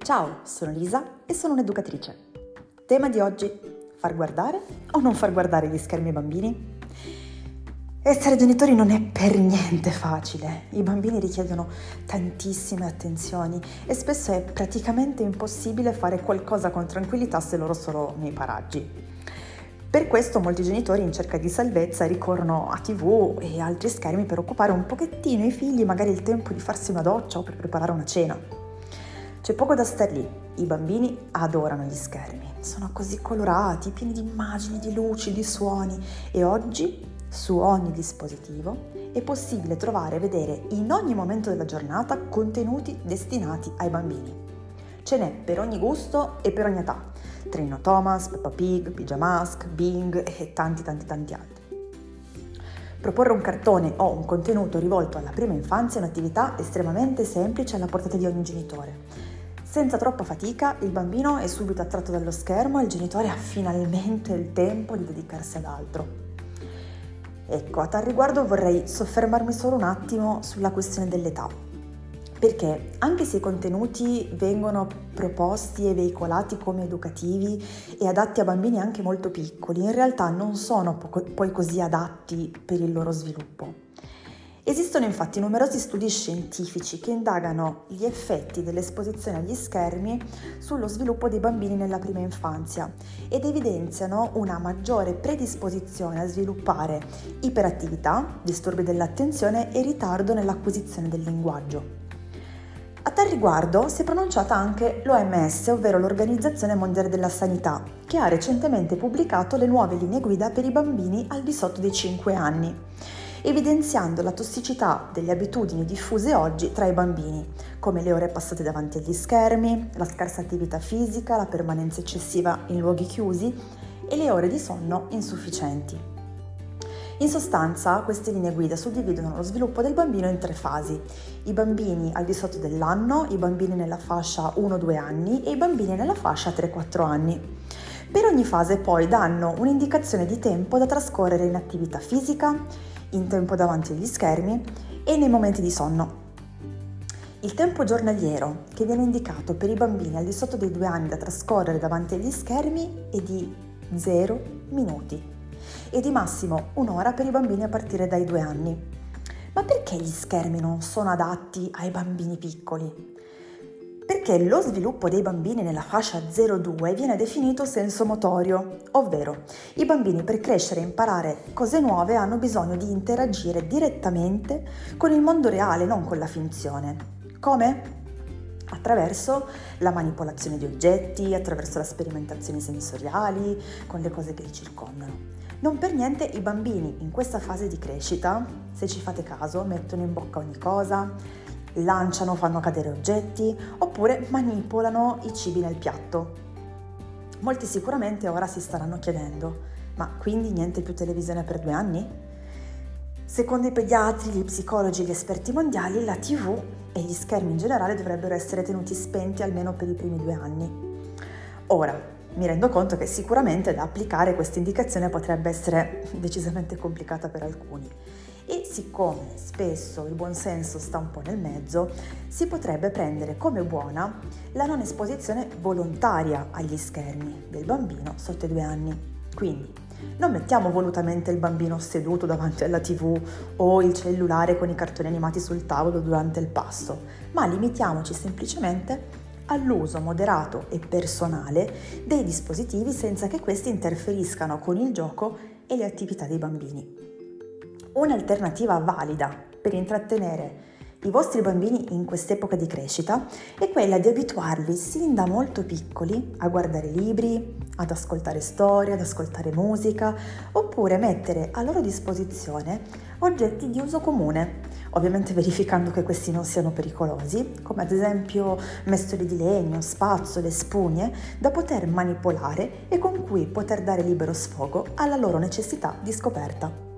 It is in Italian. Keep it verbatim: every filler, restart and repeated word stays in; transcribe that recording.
Ciao, sono Lisa e sono un'educatrice. Tema di oggi: far guardare o non far guardare gli schermi ai bambini? Essere genitori non è per niente facile. I bambini richiedono tantissime attenzioni e spesso è praticamente impossibile fare qualcosa con tranquillità se loro sono nei paraggi. Per questo molti genitori in cerca di salvezza ricorrono a tivù e altri schermi per occupare un pochettino i figli, magari il tempo di farsi una doccia o per preparare una cena. C'è poco da star lì, i bambini adorano gli schermi, sono così colorati, pieni di immagini, di luci, di suoni e oggi su ogni dispositivo è possibile trovare e vedere in ogni momento della giornata contenuti destinati ai bambini. Ce n'è per ogni gusto e per ogni età, Trino Thomas, Peppa Pig, Pijamask, Bing e tanti tanti tanti altri. Proporre un cartone o un contenuto rivolto alla prima infanzia è un'attività estremamente semplice alla portata di ogni genitore. Senza troppa fatica, il bambino è subito attratto dallo schermo e il genitore ha finalmente il tempo di dedicarsi ad altro. Ecco, a tal riguardo vorrei soffermarmi solo un attimo sulla questione dell'età, perché anche se i contenuti vengono proposti e veicolati come educativi e adatti a bambini anche molto piccoli, in realtà non sono poi così adatti per il loro sviluppo. Esistono infatti numerosi studi scientifici che indagano gli effetti dell'esposizione agli schermi sullo sviluppo dei bambini nella prima infanzia ed evidenziano una maggiore predisposizione a sviluppare iperattività, disturbi dell'attenzione e ritardo nell'acquisizione del linguaggio. A tal riguardo si è pronunciata anche l'O M S, ovvero l'Organizzazione Mondiale della Sanità, che ha recentemente pubblicato le nuove linee guida per i bambini al di sotto dei cinque anni, evidenziando la tossicità delle abitudini diffuse oggi tra i bambini, come le ore passate davanti agli schermi, la scarsa attività fisica, la permanenza eccessiva in luoghi chiusi e le ore di sonno insufficienti. In sostanza, queste linee guida suddividono lo sviluppo del bambino in tre fasi: i bambini al di sotto dell'anno, i bambini nella fascia uno due anni e i bambini nella fascia tre quattro anni. Per ogni fase poi danno un'indicazione di tempo da trascorrere in attività fisica, in tempo davanti agli schermi e nei momenti di sonno. Il tempo giornaliero che viene indicato per i bambini al di sotto dei due anni da trascorrere davanti agli schermi è di zero minuti e di massimo un'ora per i bambini a partire dai due anni. Ma perché gli schermi non sono adatti ai bambini piccoli? Perché lo sviluppo dei bambini nella fascia zero due viene definito sensomotorio, ovvero i bambini per crescere e imparare cose nuove hanno bisogno di interagire direttamente con il mondo reale, non con la finzione. Come? Attraverso la manipolazione di oggetti, attraverso le sperimentazioni sensoriali, con le cose che li circondano. Non per niente i bambini in questa fase di crescita, se ci fate caso, mettono in bocca ogni cosa, lanciano, fanno cadere oggetti oppure manipolano i cibi nel piatto. Molti sicuramente ora si staranno chiedendo: ma quindi niente più televisione per due anni? Secondo i pediatri, gli psicologi e gli esperti mondiali, la tivù e gli schermi in generale dovrebbero essere tenuti spenti almeno per i primi due anni. Ora, mi rendo conto che sicuramente da applicare questa indicazione potrebbe essere decisamente complicata per alcuni. E siccome spesso il buonsenso sta un po' nel mezzo, si potrebbe prendere come buona la non esposizione volontaria agli schermi del bambino sotto i due anni. Quindi non mettiamo volutamente il bambino seduto davanti alla tivù o il cellulare con i cartoni animati sul tavolo durante il pasto, ma limitiamoci semplicemente all'uso moderato e personale dei dispositivi senza che questi interferiscano con il gioco e le attività dei bambini. Un'alternativa valida per intrattenere i vostri bambini in quest'epoca di crescita è quella di abituarli sin da molto piccoli a guardare libri, ad ascoltare storie, ad ascoltare musica, oppure mettere a loro disposizione oggetti di uso comune, ovviamente verificando che questi non siano pericolosi, come ad esempio mestoli di legno, spazzole, spugne, da poter manipolare e con cui poter dare libero sfogo alla loro necessità di scoperta.